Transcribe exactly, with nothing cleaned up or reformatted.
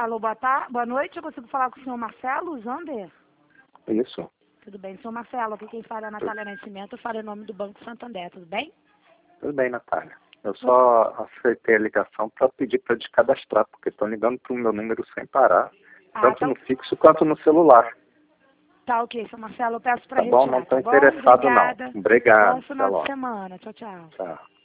Alô, boa, tarde, boa noite, eu consigo falar com o senhor Marcelo Zander? Isso. Tudo bem, senhor Marcelo, aqui quem fala é a Natália Nascimento, eu falo em nome do Banco Santander, tudo bem? Tudo bem, Natália. Eu só aceitei a ligação para pedir para descadastrar, porque estão ligando para o meu número sem parar, Ah, tanto tá, no fixo quanto no celular. tá ok, senhor Marcelo, eu peço para Tá bom? retirar, Não estou tá bom? interessado Obrigada. não. Obrigado. Bom Até final de logo. semana, tchau, tchau. Tchau.